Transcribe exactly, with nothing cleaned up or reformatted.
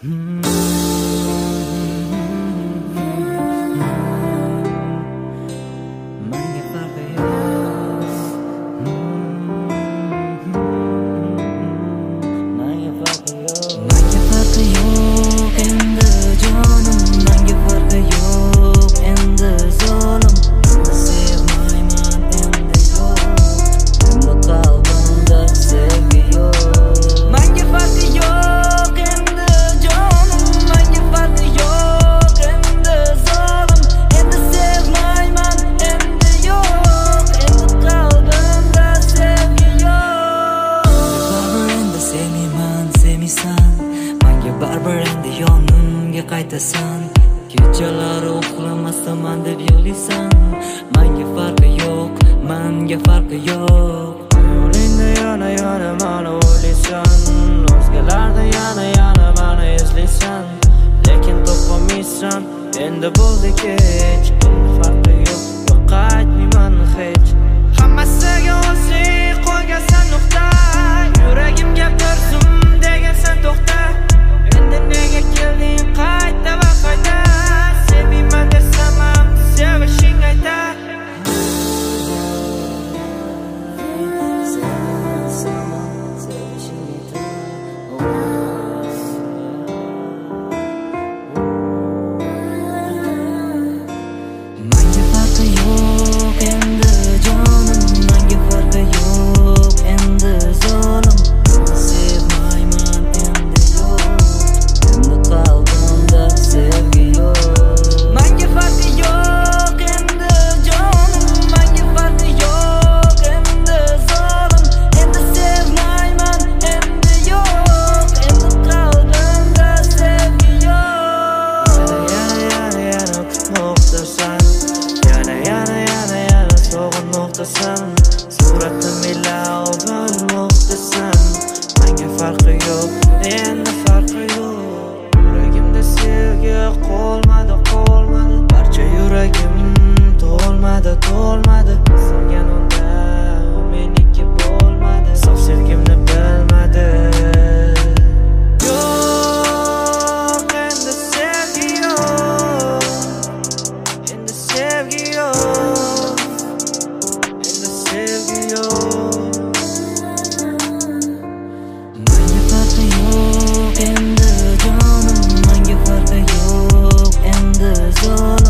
Baribir endi yonimga qaytasan. Kechalari uxlamasdan deb yig'laysan. Menga farqi yo'q, menga farqi yo'q. Yo'lingda yana yana meni o'ylaysan. O'zgalarda yana yana meni izlaysan. Lekin topolmaysan. Endi bo'ldi kech. Endi farqi yo'q, yo'q qaytmayman hech. Hammasiga o'zing qo'ygansan nuqta. Yuragim gapirsin degansan to'xta. Endi nega kelding qayta va qayta? Sevmayman desam ham sevishing ayta. Menga farqi yo'q endi jonim, menga farqi yo'q endi zolim. Sevmayman endi yo'q, endi qalbimda sevgi yo'q. Menga farqi yo'q endi jonim, menga farqi yo'q endi zolim. Endi sevmayman endi yo'q, endi qalbimda sevgi yo'q. Yana yana yana kutmoqdasan. Yana yana yana yana sog'inmoqdasan. Suratim ila o'g'ilmoqdasan. Menga farqi yo'q, endi farqi yo'q. Yuragimda sevgi qolmadi, qolmadi. Barcha yuragim to'lmadi, to'lmadi. Sevgan unda meniki bo'lmadi. Sof sevgimni bilmadi. Yo'q, endi sevgi yo'q. Endi sevgi yo'q. Endi sevgi yo'q. Menga farqi yo'q endi jonim, menga farqi yo'q endi zolim.